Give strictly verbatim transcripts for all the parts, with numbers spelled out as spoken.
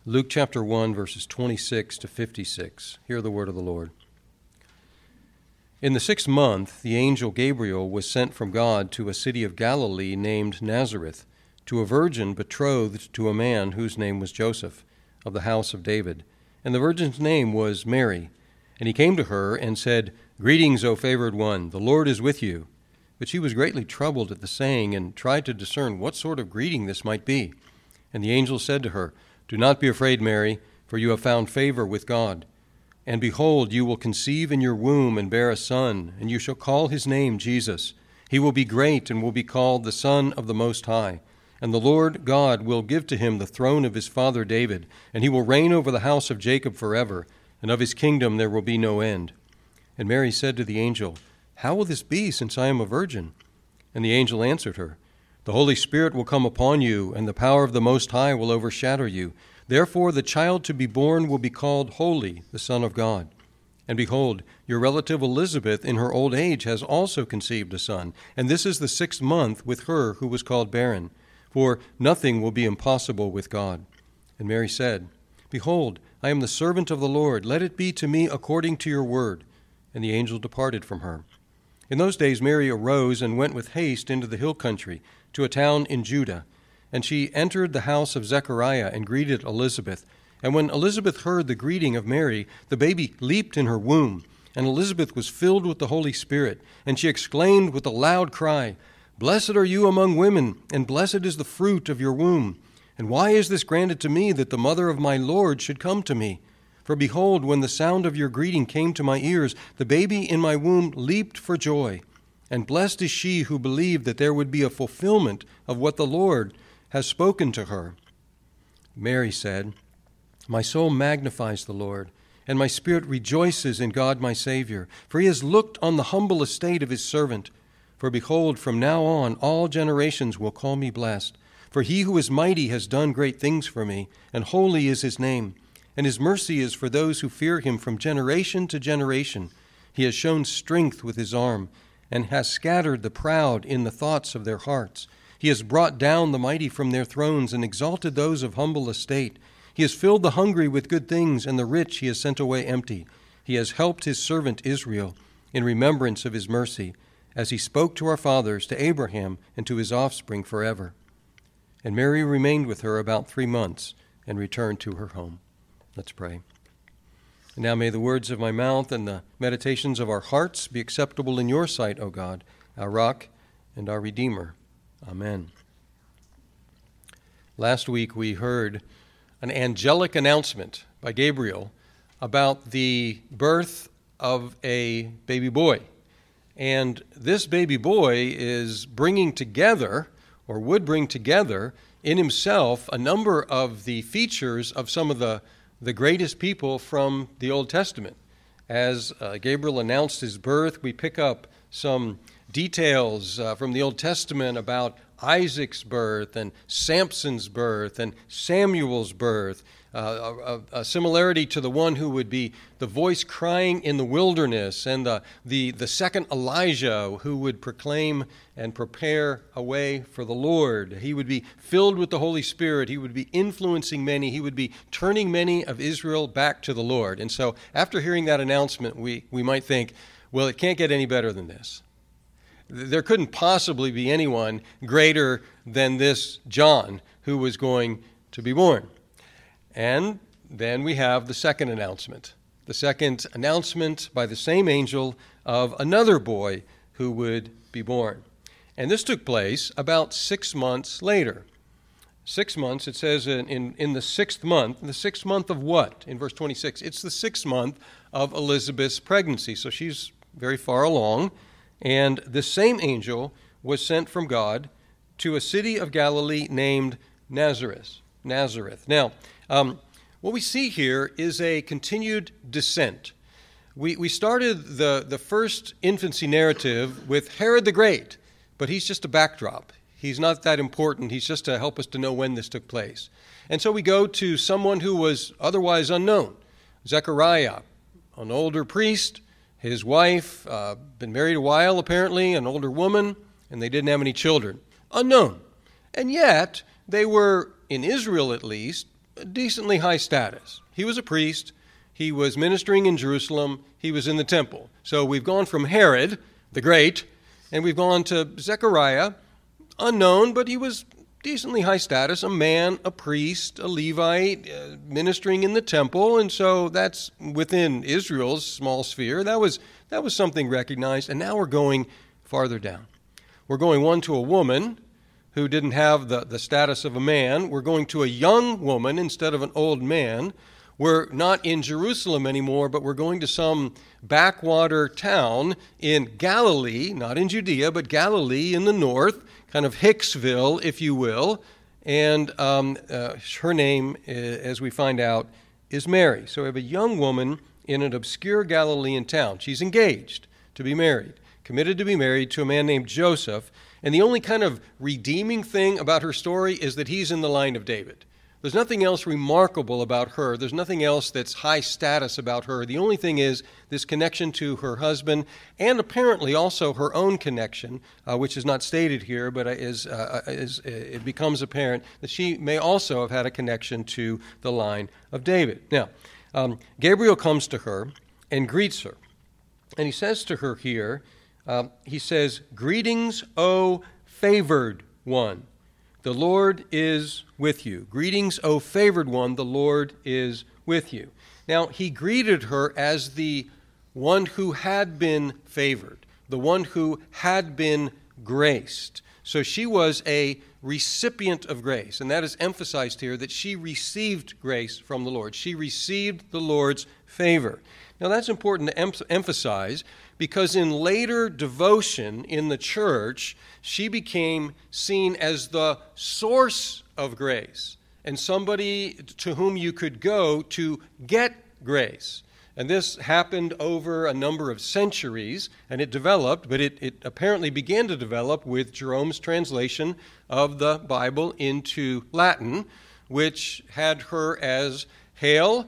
Luke chapter one, verses twenty-six to fifty-six. Hear the word of the Lord. In the sixth month, the angel Gabriel was sent from God to a city of Galilee named Nazareth, to a virgin betrothed to a man whose name was Joseph, of the house of David. And the virgin's name was Mary. And he came to her and said, "Greetings, O favored one, the Lord is with you." But she was greatly troubled at the saying, and tried to discern what sort of greeting this might be. And the angel said to her, "Do not be afraid, Mary, for you have found favor with God. And behold, you will conceive in your womb and bear a son, and you shall call his name Jesus. He will be great and will be called the Son of the Most High. And the Lord God will give to him the throne of his father David, and he will reign over the house of Jacob forever, and of his kingdom there will be no end." And Mary said to the angel, "How will this be, since I am a virgin?" And the angel answered her, "The Holy Spirit will come upon you, and the power of the Most High will overshadow you. Therefore the child to be born will be called Holy, the Son of God. And behold, your relative Elizabeth in her old age has also conceived a son, and this is the sixth month with her who was called barren. For nothing will be impossible with God." And Mary said, "Behold, I am the servant of the Lord. Let it be to me according to your word." And the angel departed from her. In those days Mary arose and went with haste into the hill country, to a town in Judah. And she entered the house of Zechariah and greeted Elizabeth. And when Elizabeth heard the greeting of Mary, the baby leaped in her womb. And Elizabeth was filled with the Holy Spirit. And she exclaimed with a loud cry, "Blessed are you among women, and blessed is the fruit of your womb. And why is this granted to me, that the mother of my Lord should come to me? For behold, when the sound of your greeting came to my ears, the baby in my womb leaped for joy. And blessed is she who believed that there would be a fulfillment of what the Lord has spoken to her." Mary said, "My soul magnifies the Lord, and my spirit rejoices in God my Savior, for he has looked on the humble estate of his servant. For behold, from now on all generations will call me blessed. For he who is mighty has done great things for me, and holy is his name. And his mercy is for those who fear him from generation to generation. He has shown strength with his arm, and has scattered the proud in the thoughts of their hearts. He has brought down the mighty from their thrones, and exalted those of humble estate. He has filled the hungry with good things, and the rich he has sent away empty. He has helped his servant Israel in remembrance of his mercy, as he spoke to our fathers, to Abraham, and to his offspring forever." And Mary remained with her about three months, and returned to her home. Let's pray. And now may the words of my mouth and the meditations of our hearts be acceptable in your sight, O God, our rock and our Redeemer. Amen. Last week we heard an angelic announcement by Gabriel about the birth of a baby boy. And this baby boy is bringing together, or would bring together, in himself a number of the features of some of the the greatest people from the Old Testament. As uh, Gabriel announced his birth, we pick up some details uh, from the Old Testament about Isaac's birth and Samson's birth and Samuel's birth, uh, a, a similarity to the one who would be the voice crying in the wilderness, and the, the, the second Elijah who would proclaim and prepare a way for the Lord. He would be filled with the Holy Spirit. He would be influencing many. He would be turning many of Israel back to the Lord. And so after hearing that announcement, we, we might think, well, it can't get any better than this. There couldn't possibly be anyone greater than this John who was going to be born. And then we have the second announcement, the second announcement by the same angel of another boy who would be born. And this took place about six months later. Six months, it says in, in, in the sixth month. The sixth month of what? In verse twenty-six. It's the sixth month of Elizabeth's pregnancy. So she's very far along. And the same angel was sent from God to a city of Galilee named Nazareth. Nazareth. Now, um, what we see here is a continued descent. We we started the, the first infancy narrative with Herod the Great, but he's just a backdrop. He's not that important. He's just to help us to know when this took place. And so we go to someone who was otherwise unknown, Zechariah, an older priest, his wife, uh, been married a while apparently, an older woman, and they didn't have any children. Unknown. And yet, they were, in Israel at least, decently high status. He was a priest. He was ministering in Jerusalem. He was in the temple. So we've gone from Herod the Great, and we've gone to Zechariah, unknown, but he was decently high status, a man, a priest, a Levite, uh, ministering in the temple, and so that's within Israel's small sphere. That was that was something recognized, and now we're going farther down. We're going one to a woman who didn't have the, the status of a man. We're going to a young woman instead of an old man. We're not in Jerusalem anymore, but we're going to some backwater town in Galilee, not in Judea, but Galilee in the north, kind of Hicksville, if you will. And um, uh, her name, uh, as we find out, is Mary. So we have a young woman in an obscure Galilean town. She's engaged to be married, committed to be married to a man named Joseph. And the only kind of redeeming thing about her story is that he's in the line of David. There's nothing else remarkable about her. There's nothing else that's high status about her. The only thing is this connection to her husband and apparently also her own connection, uh, which is not stated here, but is, uh, is, it becomes apparent that she may also have had a connection to the line of David. Now, um, Gabriel comes to her and greets her. And he says to her here, uh, he says, "Greetings, O favored one. The Lord is with you. Greetings, O favored one, the Lord is with you." Now, he greeted her as the one who had been favored, the one who had been graced. So she was a recipient of grace, and that is emphasized here, that she received grace from the Lord. She received the Lord's favor. Now, that's important to em- emphasize because in later devotion in the church, she became seen as the source of grace and somebody to whom you could go to get grace. And this happened over a number of centuries, and it developed, but it, it apparently began to develop with Jerome's translation of the Bible into Latin, which had her as Hail,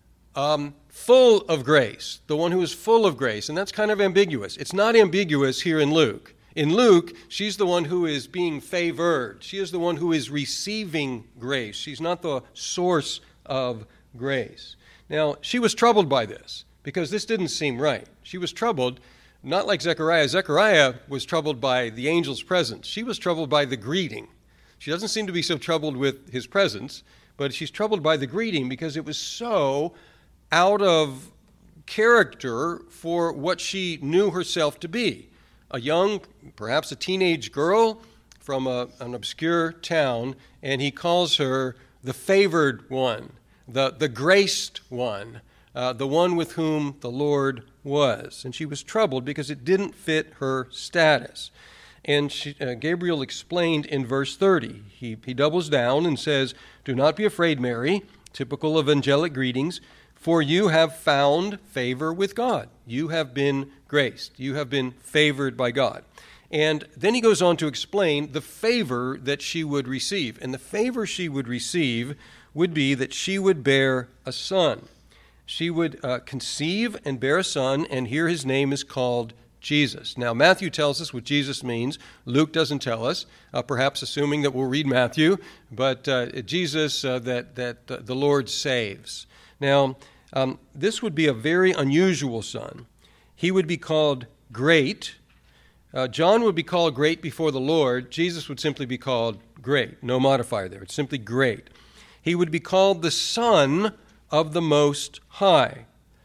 um, full of grace, the one who is full of grace. And that's kind of ambiguous. It's not ambiguous here in Luke. In Luke, she's the one who is being favored. She is the one who is receiving grace. She's not the source of grace. Now, she was troubled by this because this didn't seem right. She was troubled, not like Zechariah. Zechariah was troubled by the angel's presence. She was troubled by the greeting. She doesn't seem to be so troubled with his presence, but she's troubled by the greeting because it was so out of character for what she knew herself to be. A young, perhaps a teenage girl from a, an obscure town, and he calls her the favored one, the, the graced one, uh, the one with whom the Lord was. And she was troubled because it didn't fit her status. And she, uh, Gabriel explained in verse thirty. He, he doubles down and says, "Do not be afraid, Mary," typical of angelic greetings, "for you have found favor with God." You have been graced. You have been favored by God. And then he goes on to explain the favor that she would receive. And the favor she would receive would be that she would bear a son. She would uh, conceive and bear a son, and here his name is called Jesus. Now, Matthew tells us what Jesus means. Luke doesn't tell us, uh, perhaps assuming that we'll read Matthew, but uh, Jesus uh, that, that uh, the Lord saves. Now, um, this would be a very unusual son. He would be called great. Uh, John would be called great before the Lord. Jesus would simply be called great. No modifier there. It's simply great. He would be called the Son of the Most High.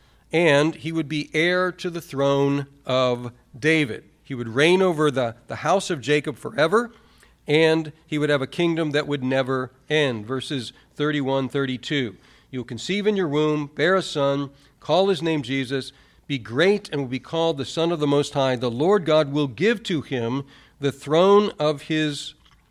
And he would be heir to the throne of David. He would reign over the, the house of Jacob forever, and he would have a kingdom that would never end. Verses thirty-one, thirty-two. "You'll conceive in your womb, bear a son, call his name Jesus, be great and will be called the Son of the Most High. The Lord God will give to him the throne of his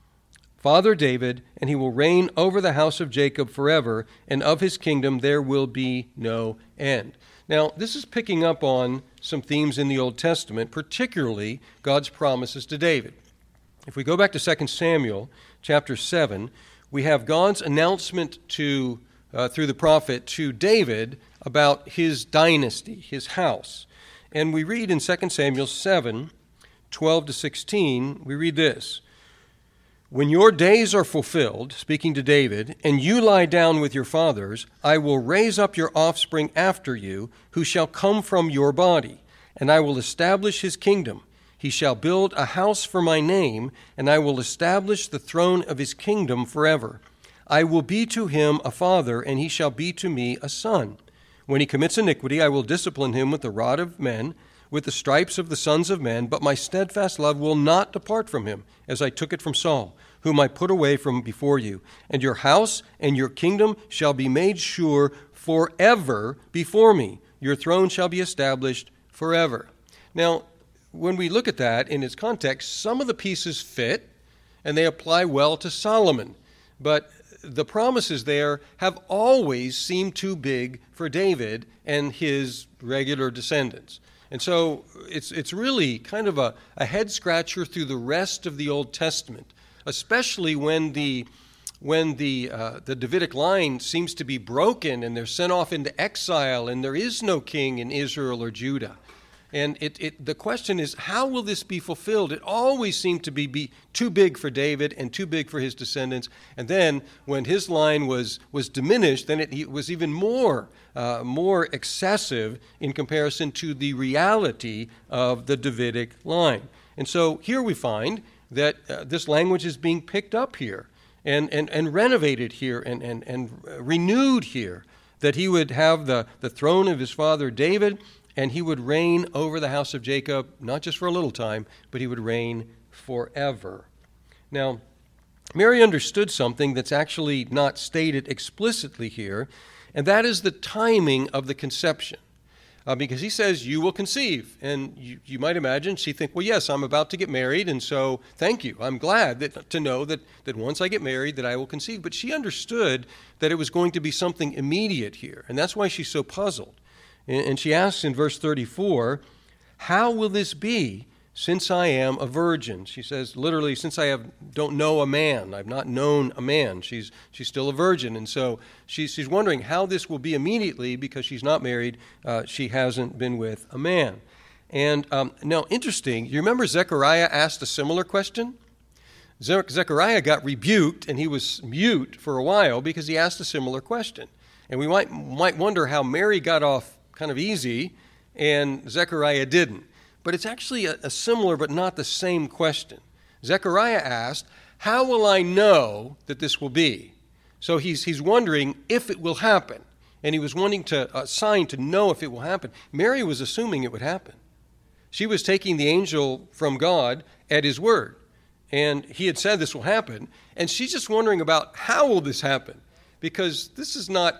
father David, and he will reign over the house of Jacob forever, and of his kingdom there will be no end." Now, this is picking up on some themes in the Old Testament, particularly God's promises to David. If we go back to Second Samuel chapter seven, we have God's announcement to uh, through the prophet to David about his dynasty, his house. And we read in Second Samuel seven, twelve to sixteen, we read this. When your days are fulfilled, speaking to David, and you lie down with your fathers, I will raise up your offspring after you, who shall come from your body, and I will establish his kingdom. He shall build a house for my name, and I will establish the throne of his kingdom forever. I will be to him a father, and he shall be to me a son. When he commits iniquity, I will discipline him with the rod of men, with the stripes of the sons of men, but my steadfast love will not depart from him, as I took it from Saul, whom I put away from before you. And your house and your kingdom shall be made sure forever before me. Your throne shall be established forever. Now, when we look at that in its context, some of the pieces fit, and they apply well to Solomon. But the promises there have always seemed too big for David and his regular descendants. And so it's it's really kind of a, a head-scratcher through the rest of the Old Testament, especially when the when the uh, the Davidic line seems to be broken and they're sent off into exile and there is no king in Israel or Judah. And it, it the question is, how will this be fulfilled? It always seemed to be, be too big for David and too big for his descendants. And then when his line was was diminished, then it, it was even more uh, more excessive in comparison to the reality of the Davidic line. And so here we find that uh, this language is being picked up here and, and, and renovated here and, and, and renewed here, that he would have the, the throne of his father David, and he would reign over the house of Jacob, not just for a little time, but he would reign forever. Now, Mary understood something that's actually not stated explicitly here, and that is the timing of the conception. Uh, because he says, you will conceive. And you, you might imagine she'd think, well, yes, I'm about to get married, and so thank you. I'm glad that, to know that, that once I get married that I will conceive. But she understood that it was going to be something immediate here, and that's why she's so puzzled. And, and she asks in verse thirty-four, how will this be since I am a virgin? She says, literally, since I have don't know a man, I've not known a man. She's she's still a virgin, and so she's she's wondering how this will be immediately because she's not married. Uh, she hasn't been with a man. And um, now, interesting. You remember Zechariah asked a similar question. Ze- Zechariah got rebuked, and he was mute for a while because he asked a similar question. And we might might wonder how Mary got off kind of easy, and Zechariah didn't. But it's actually a, a similar but not the same question. Zechariah asked, how will I know that this will be? So he's he's wondering if it will happen. And he was wanting to a sign to know if it will happen. Mary was assuming it would happen. She was taking the angel from God at his word. And he had said this will happen. And she's just wondering about how will this happen? Because this is not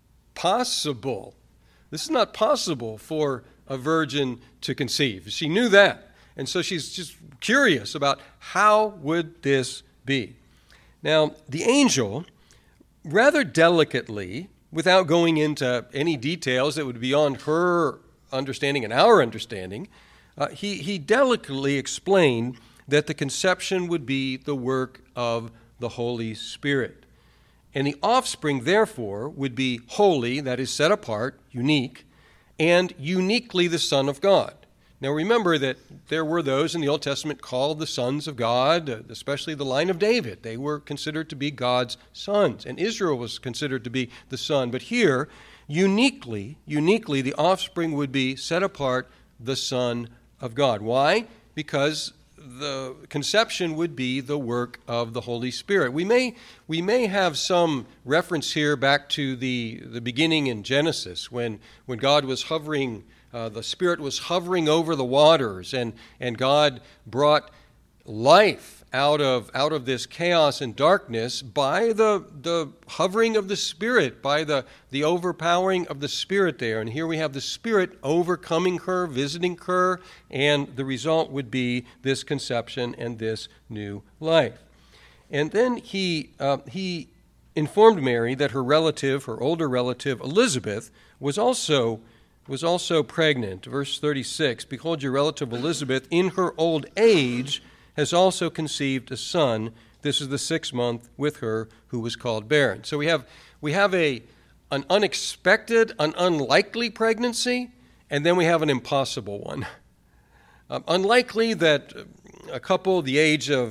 possible. This is not possible for a virgin to conceive. She knew that. And so she's just curious about how would this be. Now, the angel, rather delicately, without going into any details that would be beyond her understanding and our understanding, uh, he, he delicately explained that the conception would be the work of the Holy Spirit. And the offspring, therefore, would be holy, that is set apart, unique, and uniquely the Son of God. Now remember that there were those in the Old Testament called the sons of God, especially the line of David. They were considered to be God's sons, and Israel was considered to be the son. But here, uniquely, uniquely, the offspring would be set apart, the Son of God. Why? Because the conception would be the work of the Holy Spirit. We may we may have some reference here back to the, the beginning in Genesis when, when God was hovering, uh, the Spirit was hovering over the waters, and, and God brought life out of out of this chaos and darkness by the the hovering of the Spirit, by the, the overpowering of the Spirit there. And here we have the Spirit overcoming her, visiting her, and the result would be this conception and this new life. And then he uh, he informed Mary that her relative, her older relative Elizabeth, was also was also pregnant. Verse thirty-six, behold, your relative Elizabeth in her old age has also conceived a son. This is the sixth month with her, who was called barren. So we have we have a an unexpected, an unlikely pregnancy, and then we have an impossible one. Um, unlikely that a couple the age of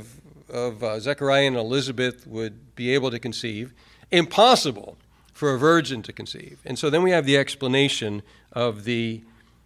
of uh, Zechariah and Elizabeth would be able to conceive. Impossible for a virgin to conceive. And so then we have the explanation of the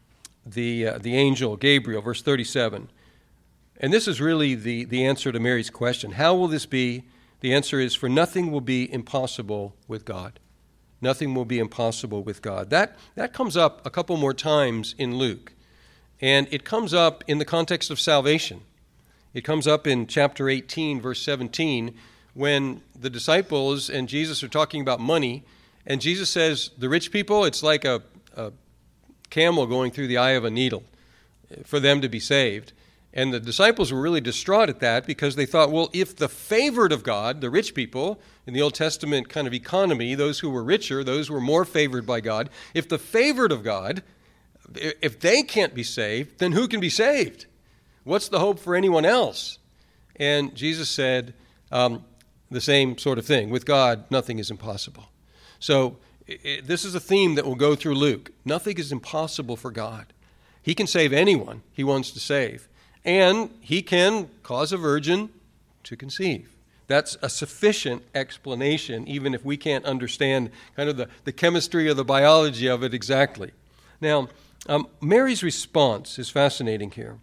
the uh, the angel Gabriel, verse thirty-seven. And this is really the, the answer to Mary's question. How will this be? The answer is, for nothing will be impossible with God. Nothing will be impossible with God. That, that comes up a couple more times in Luke. And it comes up in the context of salvation. It comes up in chapter eighteen, verse seventeen, when the disciples and Jesus are talking about money. And Jesus says, the rich people, it's like a, a camel going through the eye of a needle for them to be saved. And the disciples were really distraught at that because they thought, well, if the favored of God, the rich people, in the Old Testament kind of economy, those who were richer, those who were more favored by God, if the favored of God, if they can't be saved, then who can be saved? What's the hope for anyone else? And Jesus said um, the same sort of thing. With God, nothing is impossible. So it, this is a theme that will go through Luke. Nothing is impossible for God. He can save anyone he wants to save. And he can cause a virgin to conceive. That's a sufficient explanation, even if we can't understand kind of the, the chemistry or the biology of it exactly. Now, um, Mary's response is fascinating here.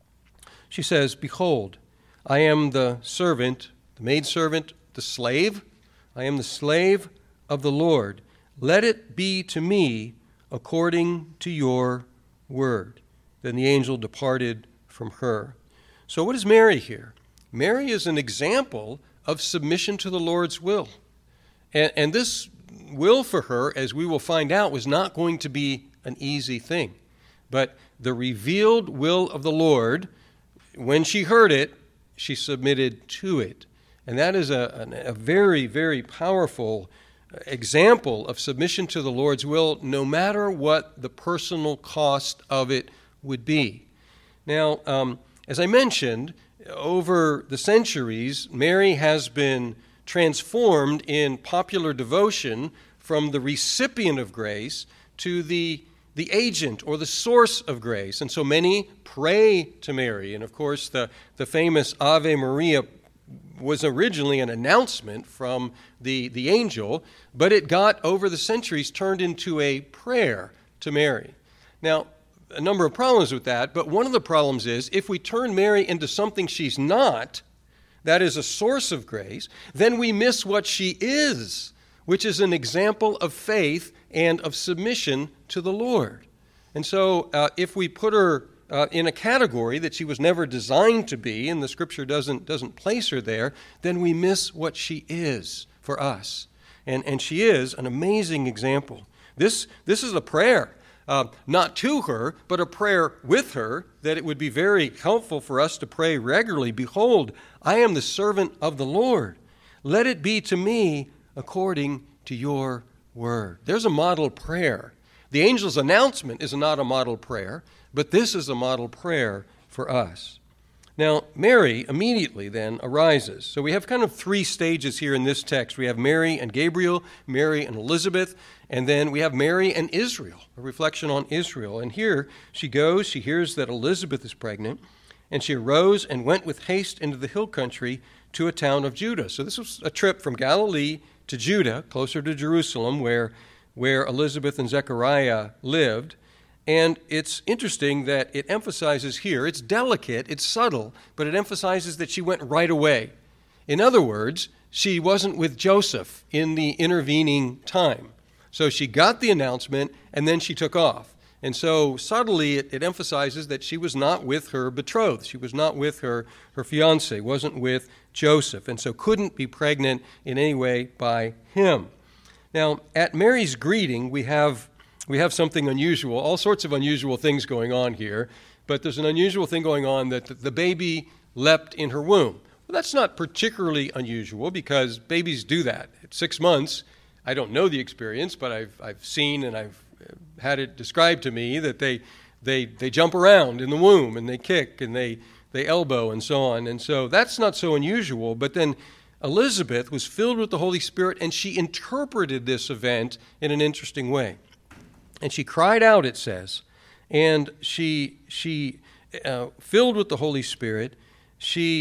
She says, behold, I am the servant, the maidservant, the slave. I am the slave of the Lord. Let it be to me according to your word. Then the angel departed from her. So what is Mary here? Mary is an example of submission to the Lord's will. And, and this will for her, as we will find out, was not going to be an easy thing. But the revealed will of the Lord, when she heard it, she submitted to it. And that is a, a, a very, very powerful example of submission to the Lord's will, no matter what the personal cost of it would be. Now, um, as I mentioned, over the centuries, Mary has been transformed in popular devotion from the recipient of grace to the, the agent or the source of grace. And so many pray to Mary. And of course, the, the famous Ave Maria was originally an announcement from the, the angel, but it got, over the centuries, turned into a prayer to Mary. Now, a number of problems with that, but one of the problems is if we turn Mary into something she's not, that is a source of grace, then we miss what she is, which is an example of faith and of submission to the Lord. And so uh, if we put her uh, in a category that she was never designed to be, and the Scripture doesn't, doesn't place her there, then we miss what she is for us. And, and she is an amazing example. This, this is a prayer. Uh, not to her, but a prayer with her, that it would be very helpful for us to pray regularly. Behold, I am the servant of the Lord. Let it be to me according to your word. There's a model prayer. The angel's announcement is not a model prayer, but this is a model prayer for us. Now, Mary immediately then arises. So we have kind of three stages here in this text. We have Mary and Gabriel, Mary and Elizabeth, and then we have Mary and Israel, a reflection on Israel. And here she goes, she hears that Elizabeth is pregnant, and she arose and went with haste into the hill country to a town of Judah. So this was a trip from Galilee to Judah, closer to Jerusalem, where, where Elizabeth and Zechariah lived. And it's interesting that it emphasizes here, it's delicate, it's subtle, but it emphasizes that she went right away. In other words, she wasn't with Joseph in the intervening time. So she got the announcement, and then she took off. And so subtly it, it emphasizes that she was not with her betrothed. She was not with her, her fiancé, wasn't with Joseph, and so couldn't be pregnant in any way by him. Now, at Mary's greeting, we have We have something unusual, all sorts of unusual things going on here, but there's an unusual thing going on that the baby leapt in her womb. Well, that's not particularly unusual because babies do that. At six months, I don't know the experience, but I've I've seen and I've had it described to me that they they they jump around in the womb and they kick and they they elbow and so on. And so that's not so unusual, but then Elizabeth was filled with the Holy Spirit and she interpreted this event in an interesting way. And she cried out, it says, and she, she uh, filled with the Holy Spirit, she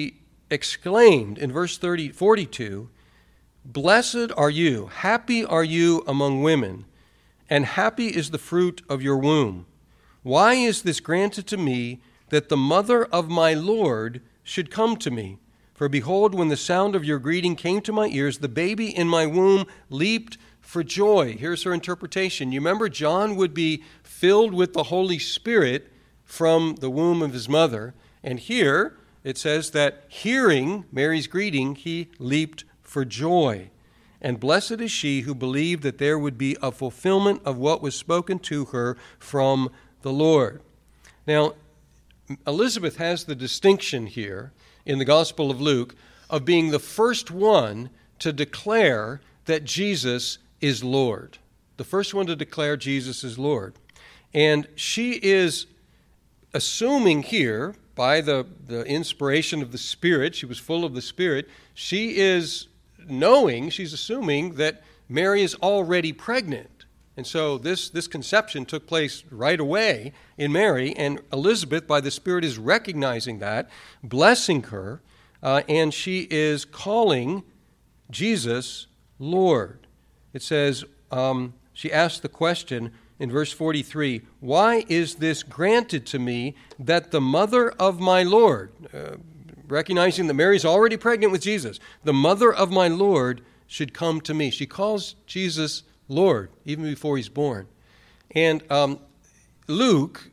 exclaimed in verse thirty, forty-two, "Blessed are you, happy are you among women, and happy is the fruit of your womb. Why is this granted to me, that the mother of my Lord should come to me? For behold, when the sound of your greeting came to my ears, the baby in my womb leaped for joy." Here's her interpretation. You remember, John would be filled with the Holy Spirit from the womb of his mother. And here it says that hearing Mary's greeting, he leaped for joy. And blessed is she who believed that there would be a fulfillment of what was spoken to her from the Lord. Now, Elizabeth has the distinction here in the Gospel of Luke of being the first one to declare that Jesus is Lord. The first one to declare Jesus is Lord. And she is assuming here, by the, the inspiration of the Spirit, she was full of the Spirit, she is knowing, she's assuming that Mary is already pregnant. And so this, this conception took place right away in Mary, and Elizabeth, by the Spirit, is recognizing that, blessing her, uh, and she is calling Jesus Lord. It says, um, she asked the question in verse forty-three, "Why is this granted to me, that the mother of my Lord," uh, recognizing that Mary's already pregnant with Jesus, "the mother of my Lord should come to me." She calls Jesus Lord, even before he's born. And um, Luke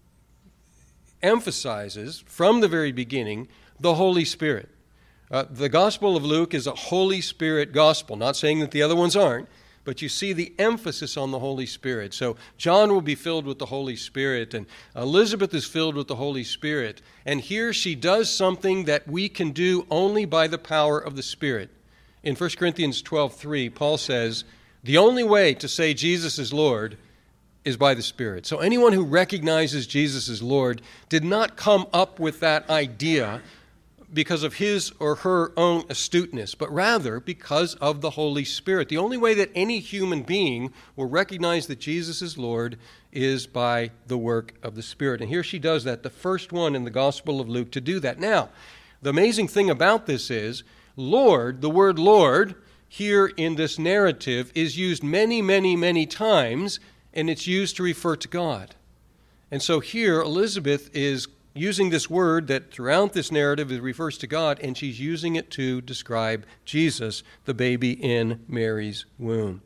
emphasizes from the very beginning the Holy Spirit. Uh, the Gospel of Luke is a Holy Spirit gospel, not saying that the other ones aren't, but you see the emphasis on the Holy Spirit. So John will be filled with the Holy Spirit, and Elizabeth is filled with the Holy Spirit. And here she does something that we can do only by the power of the Spirit. In First Corinthians twelve three, Paul says, the only way to say Jesus is Lord is by the Spirit. So anyone who recognizes Jesus as Lord did not come up with that idea because of his or her own astuteness, but rather because of the Holy Spirit. The only way that any human being will recognize that Jesus is Lord is by the work of the Spirit. And here she does that, the first one in the Gospel of Luke to do that. Now, the amazing thing about this is, Lord, the word Lord, here in this narrative is used many, many, many times, and it's used to refer to God. And so here, Elizabeth is using this word that throughout this narrative it refers to God, and she's using it to describe Jesus, the baby in Mary's womb.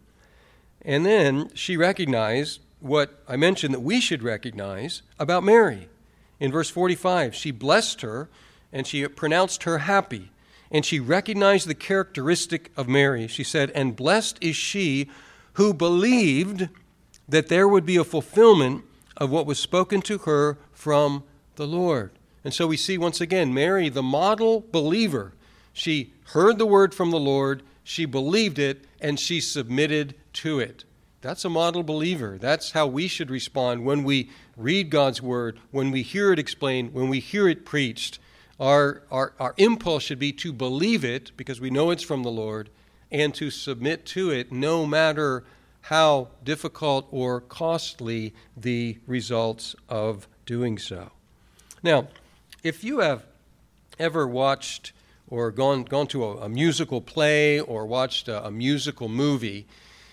And then she recognized what I mentioned that we should recognize about Mary. In verse forty-five, she blessed her, and she pronounced her happy. And she recognized the characteristic of Mary. She said, "And blessed is she who believed that there would be a fulfillment of what was spoken to her from the Lord." And so we see once again, Mary, the model believer. She heard the word from the Lord, she believed it, and she submitted to it. That's a model believer. That's how we should respond when we read God's word, when we hear it explained, when we hear it preached. Our, our, our impulse should be to believe it because we know it's from the Lord, and to submit to it no matter how difficult or costly the results of doing so. Now, if you have ever watched or gone, gone to a, a musical play or watched a, a musical movie,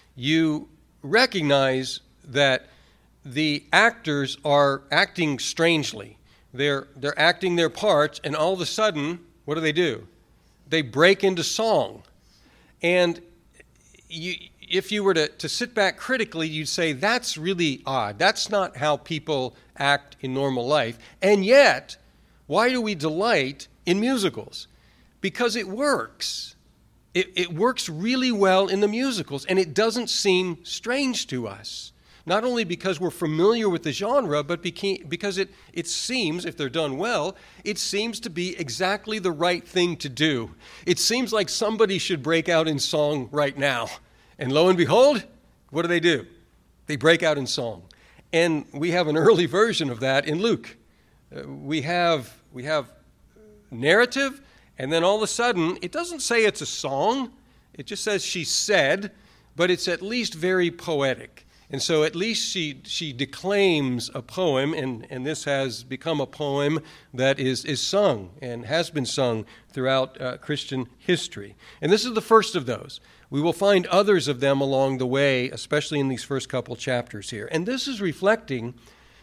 you recognize that the actors are acting strangely. They're, they're acting their parts, and all of a sudden, what do they do? They break into song. And you, if you were to, to sit back critically, you'd say, that's really odd. That's not how people act in normal life. And yet, why do we delight in musicals? Because it works. It, it works really well in the musicals, and it doesn't seem strange to us. Not only because we're familiar with the genre, but because it, it seems, if they're done well, it seems to be exactly the right thing to do. It seems like somebody should break out in song right now. And lo and behold, what do they do? They break out in song. And we have an early version of that in Luke. Uh, we have, we have narrative, and then all of a sudden, it doesn't say it's a song. It just says she said, but it's at least very poetic. And so at least she she declaims a poem, and, and this has become a poem that is, is sung and has been sung throughout uh, Christian history. And this is the first of those. We will find others of them along the way, especially in these first couple chapters here. And this is reflecting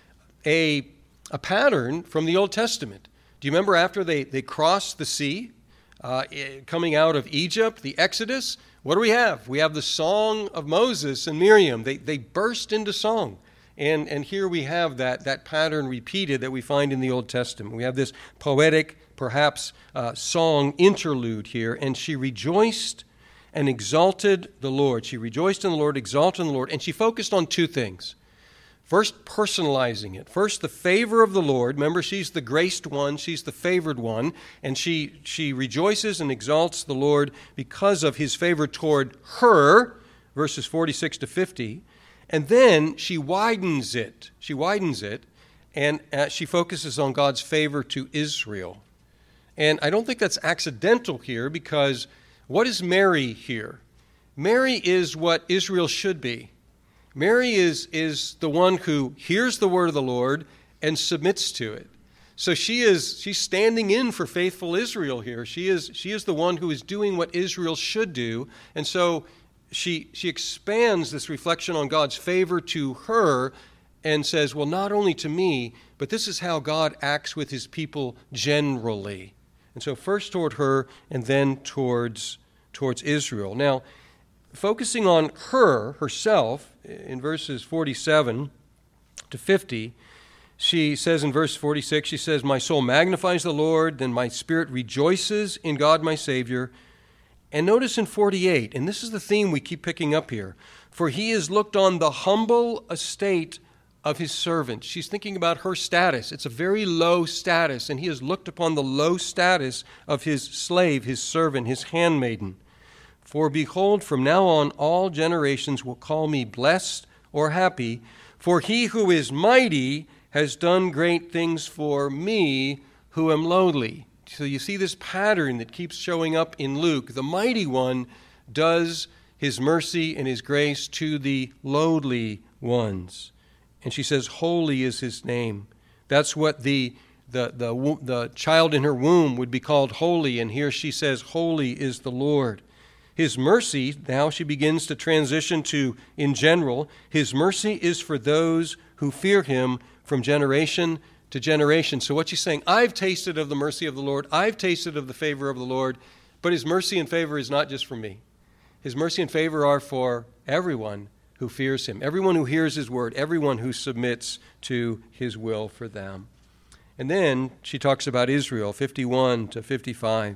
a, a pattern from the Old Testament. Do you remember after they, they crossed the sea, uh, coming out of Egypt, the Exodus? What do we have? We have the song of Moses and Miriam. They they burst into song. And and here we have that, that pattern repeated that we find in the Old Testament. We have this poetic, perhaps, uh, song interlude here. And she rejoiced and exalted the Lord. She rejoiced in the Lord, exalted in the Lord. And she focused on two things. First, personalizing it. First, the favor of the Lord. Remember, she's the graced one. She's the favored one. And she, she rejoices and exalts the Lord because of his favor toward her, verses forty-six to fifty. And then she widens it. She widens it, and uh, she focuses on God's favor to Israel. And I don't think that's accidental here, because what is Mary here? Mary is what Israel should be. Mary is, is the one who hears the word of the Lord and submits to it. So she is she's standing in for faithful Israel here. She is she is the one who is doing what Israel should do. And so she she expands this reflection on God's favor to her and says, well, not only to me, but this is how God acts with his people generally. And so first toward her and then towards towards Israel. Now, focusing on her, herself, in verses forty-seven to fifty, she says in verse forty-six, she says, my soul magnifies the Lord, then my spirit rejoices in God my Savior. And notice in forty-eight, and this is the theme we keep picking up here, for he has looked on the humble estate of his servant. She's thinking about her status. It's a very low status, and he has looked upon the low status of his slave, his servant, his handmaiden. For behold, from now on all generations will call me blessed or happy, for he who is mighty has done great things for me who am lowly. So you see this pattern that keeps showing up in Luke. The mighty one does his mercy and his grace to the lowly ones. And she says, holy is his name. That's what the, the, the, the child in her womb would be called holy. And here she says, holy is the Lord. His mercy, now she begins to transition to, in general, his mercy is for those who fear him from generation to generation. So what she's saying, I've tasted of the mercy of the Lord, I've tasted of the favor of the Lord, but his mercy and favor is not just for me. His mercy and favor are for everyone who fears him, everyone who hears his word, everyone who submits to his will for them. And then she talks about Israel, fifty-one to fifty-five.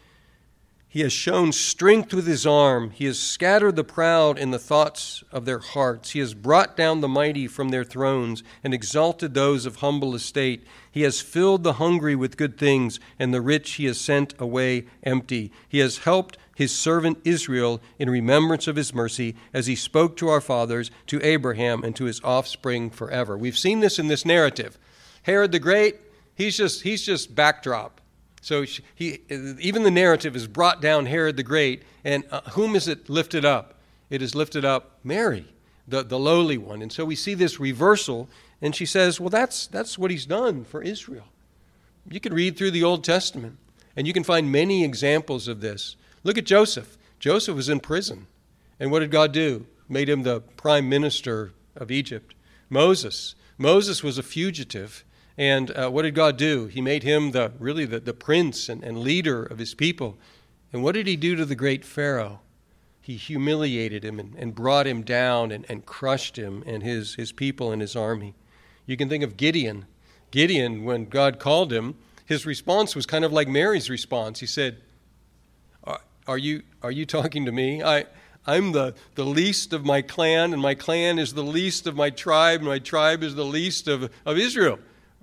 He has shown strength with his arm. He has scattered the proud in the thoughts of their hearts. He has brought down the mighty from their thrones and exalted those of humble estate. He has filled the hungry with good things, and the rich he has sent away empty. He has helped his servant Israel in remembrance of his mercy, as he spoke to our fathers, to Abraham, and to his offspring forever. We've seen this in this narrative. Herod the Great, he's just he's just backdrop. So he, even the narrative has brought down Herod the Great, and uh, whom is it lifted up? It has lifted up Mary, the, the lowly one. And so we see this reversal, and she says, well, that's that's what he's done for Israel. You can read through the Old Testament, and you can find many examples of this. Look at Joseph. Joseph was in prison, and what did God do? Made him the prime minister of Egypt. Moses. Moses was a fugitive. And uh, what did God do? He made him the really the, the prince and, and leader of his people. And what did he do to the great Pharaoh? He humiliated him and, and brought him down and, and crushed him and his, his people and his army. You can think of Gideon. Gideon, when God called him, his response was kind of like Mary's response. He said, are, are you are you talking to me? I, I'm the, the least of my clan, and my clan is the least of my tribe, and my tribe is the least of, of Israel.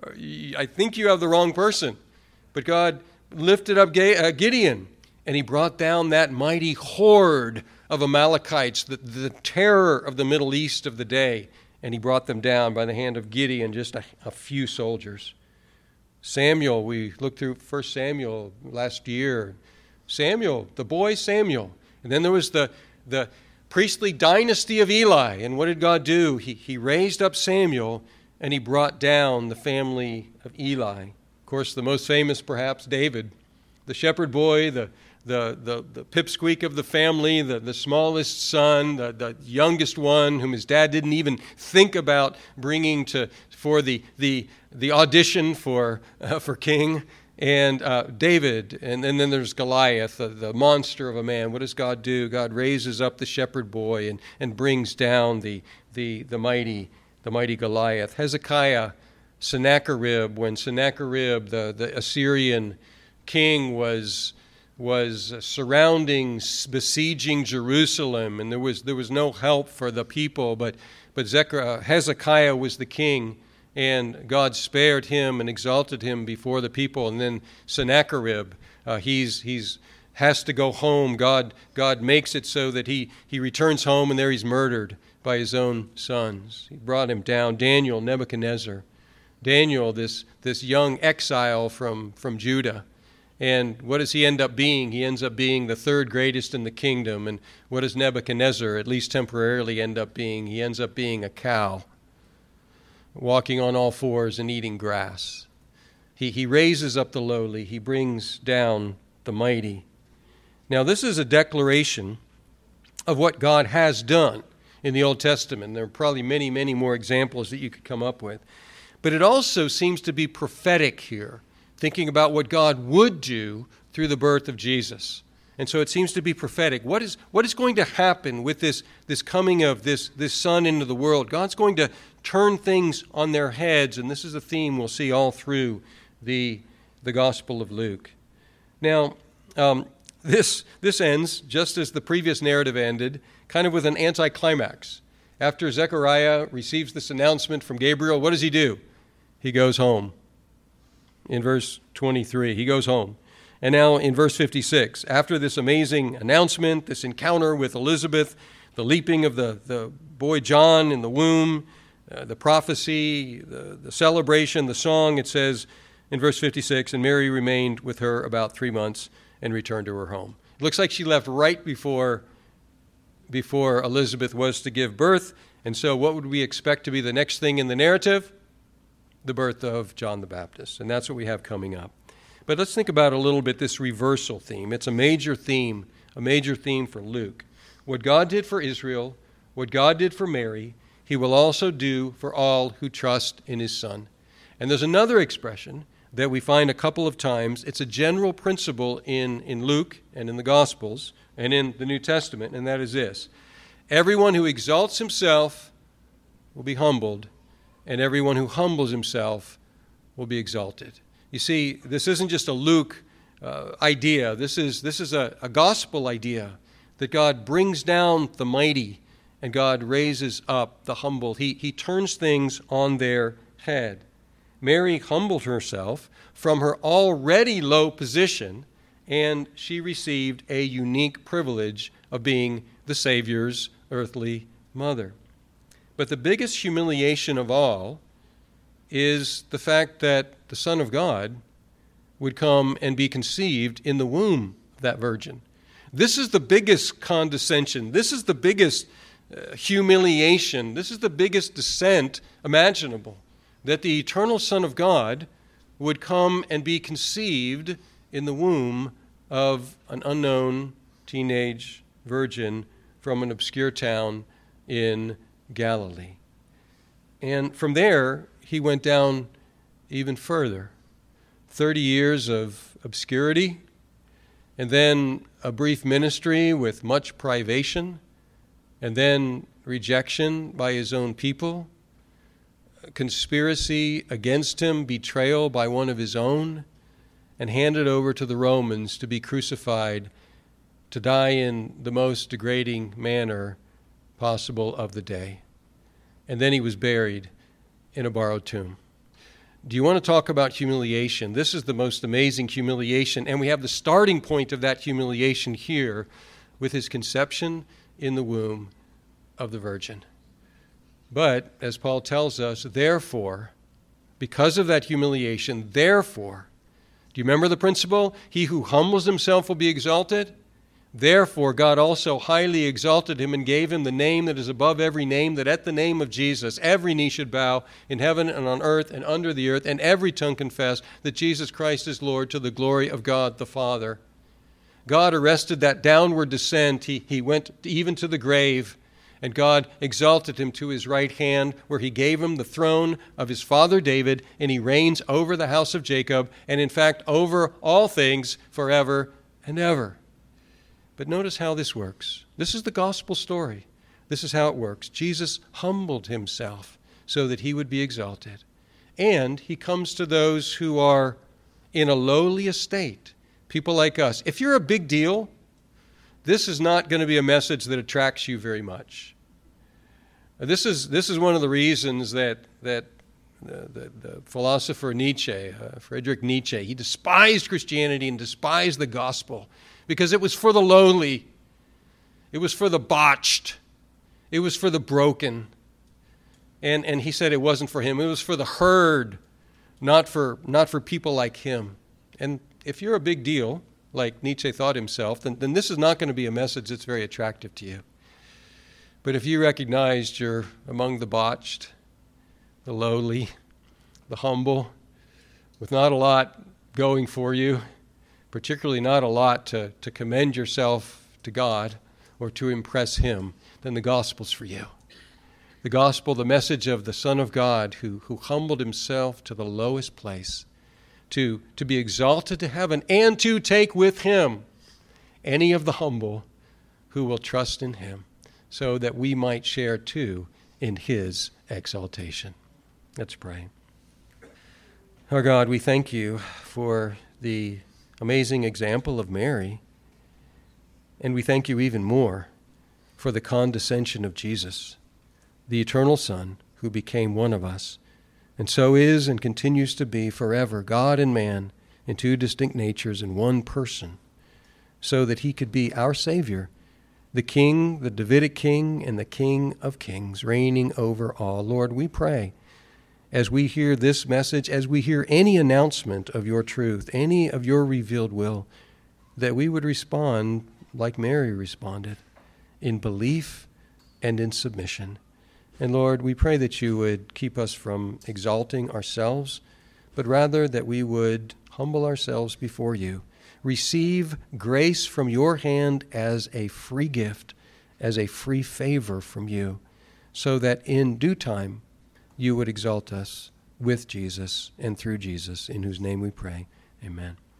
I think you have the wrong person. But God lifted up Gideon, and he brought down that mighty horde of Amalekites, the, the terror of the Middle East of the day, and he brought them down by the hand of Gideon, just a, a few soldiers. Samuel, we looked through First Samuel last year. Samuel, the boy Samuel. And then there was the, the, priestly dynasty of Eli. And what did God do? He, he raised up Samuel, and he brought down the family of Eli. Of course, the most famous, perhaps, David, the shepherd boy, the the the, the pipsqueak of the family, the, the smallest son, the, the youngest one, whom his dad didn't even think about bringing to for the the the audition for uh, for king. And uh, David, and, and then there's Goliath, the, the monster of a man. What does God do? God raises up the shepherd boy and, and brings down the the the mighty the mighty Goliath. Hezekiah, Sennacherib, when Sennacherib, the, the Assyrian king, was was surrounding, besieging Jerusalem, and there was there was no help for the people, but but Zechariah, Hezekiah was the king. And God spared him and exalted him before the people. And then Sennacherib, uh, he's he's has to go home. God God makes it so that he, he returns home, and there he's murdered by his own sons. He brought him down. Daniel, Nebuchadnezzar. Daniel, this, this young exile from, from Judah. And what does he end up being? He ends up being the third greatest in the kingdom. And what does Nebuchadnezzar, at least temporarily, end up being? He ends up being a cow, walking on all fours and eating grass. He, he raises up the lowly. He brings down the mighty. Now, this is a declaration of what God has done in the Old Testament. There are probably many, many more examples that you could come up with. But it also seems to be prophetic here, thinking about what God would do through the birth of Jesus. And so it seems to be prophetic. What is what is going to happen with this, this coming of this, this Son into the world? God's going to turn things on their heads, and this is a theme we'll see all through the, the Gospel of Luke. Now, um, this, this ends, just as the previous narrative ended, kind of with an anticlimax. After Zechariah receives this announcement from Gabriel, what does he do? He goes home. In verse twenty-three, he goes home. And now in verse fifty-six, after this amazing announcement, this encounter with Elizabeth, the leaping of the, the boy John in the womb, uh, the prophecy, the, the celebration, the song, it says in verse fifty-six, and Mary remained with her about three months and returned to her home. It looks like she left right before, before Elizabeth was to give birth. And so what would we expect to be the next thing in the narrative? The birth of John the Baptist. And that's what we have coming up. But let's think about a little bit this reversal theme. It's a major theme, a major theme for Luke. What God did for Israel, what God did for Mary, he will also do for all who trust in his Son. And there's another expression that we find a couple of times. It's a general principle in, in Luke and in the Gospels and in the New Testament, and that is this: everyone who exalts himself will be humbled, and everyone who humbles himself will be exalted. You see, this isn't just a Luke uh, idea. This is this is a, a gospel idea that God brings down the mighty and God raises up the humble. He, he turns things on their head. Mary humbled herself from her already low position, and she received a unique privilege of being the Savior's earthly mother. But the biggest humiliation of all is the fact that the Son of God would come and be conceived in the womb of that virgin. This is the biggest condescension. This is the biggest uh, humiliation. This is the biggest descent imaginable, that the eternal Son of God would come and be conceived in the womb of an unknown teenage virgin from an obscure town in Galilee. And from there, he went down even further. thirty years of obscurity, and then a brief ministry with much privation, and then rejection by his own people, conspiracy against him, betrayal by one of his own, and handed over to the Romans to be crucified, to die in the most degrading manner possible of the day. And then he was buried in a borrowed tomb. Do you want to talk about humiliation? This is the most amazing humiliation, and we have the starting point of that humiliation here with his conception in the womb of the Virgin. But, as Paul tells us, therefore, because of that humiliation, therefore, do you remember the principle? He who humbles himself will be exalted. Therefore God also highly exalted him and gave him the name that is above every name, that at the name of Jesus every knee should bow in heaven and on earth and under the earth, and every tongue confess that Jesus Christ is Lord, to the glory of God the Father. God arrested that downward descent. He, he went even to the grave, and God exalted him to his right hand, where he gave him the throne of his father David, and he reigns over the house of Jacob, and in fact over all things forever and ever. But notice how this works. This is the gospel story. This is how it works. Jesus humbled himself so that he would be exalted. And he comes to those who are in a lowly estate, people like us. If you're a big deal, this is not going to be a message that attracts you very much. This is this is one of the reasons that that the, the, the philosopher Nietzsche, uh, Friedrich Nietzsche, he despised Christianity and despised the gospel, because it was for the lowly, it was for the botched, it was for the broken. And and he said it wasn't for him. It was for the herd, not for not for people like him. And if you're a big deal, like Nietzsche thought himself, then, then this is not going to be a message that's very attractive to you. But if you recognized you're among the botched, the lowly, the humble, with not a lot going for you, particularly not a lot to, to commend yourself to God or to impress him, then the gospel's for you. The gospel, the message of the Son of God who, who humbled himself to the lowest place, to, to be exalted to heaven, and to take with him any of the humble who will trust in him, so that we might share too in his exaltation. Let's pray. Our God, we thank you for the amazing example of Mary, and we thank you even more for the condescension of Jesus, the eternal Son who became one of us, and so is and continues to be forever God and man in two distinct natures in one person, so that he could be our Savior, the King, the Davidic King, and the King of Kings, reigning over all. Lord, we pray, as we hear this message, as we hear any announcement of your truth, any of your revealed will, that we would respond like Mary responded, in belief and in submission. And Lord, we pray that you would keep us from exalting ourselves, but rather that we would humble ourselves before you, receive grace from your hand as a free gift, as a free favor from you, so that in due time you would exalt us with Jesus and through Jesus, in whose name we pray. Amen.